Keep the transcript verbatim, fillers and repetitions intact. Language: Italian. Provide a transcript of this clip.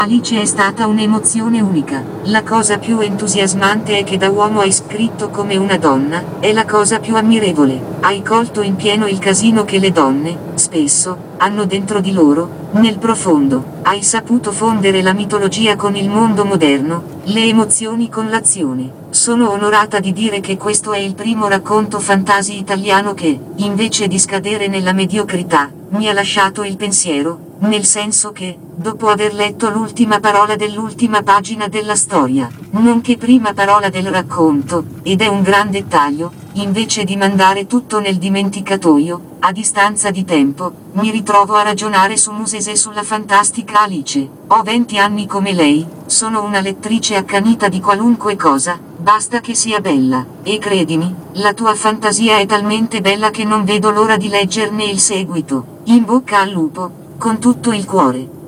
Alice è stata un'emozione unica. La cosa più entusiasmante è che da uomo hai scritto come una donna, è la cosa più ammirevole. Hai colto in pieno il casino che le donne, spesso, hanno dentro di loro, nel profondo. Hai saputo fondere la mitologia con il mondo moderno, le emozioni con l'azione. Sono onorata di dire che questo è il primo racconto fantasy italiano che, invece di scadere nella mediocrità, mi ha lasciato il pensiero, nel senso che, dopo aver letto l'ultima parola dell'ultima pagina della storia, nonché prima parola del racconto, ed è un gran dettaglio, invece di mandare tutto nel dimenticatoio, a distanza di tempo, mi ritrovo a ragionare su Moses e sulla fantastica Alice. Ho venti anni come lei, sono una lettrice accanita di qualunque cosa, basta che sia bella, e credimi, la tua fantasia è talmente bella che non vedo l'ora di leggerne il seguito. In bocca al lupo, con tutto il cuore.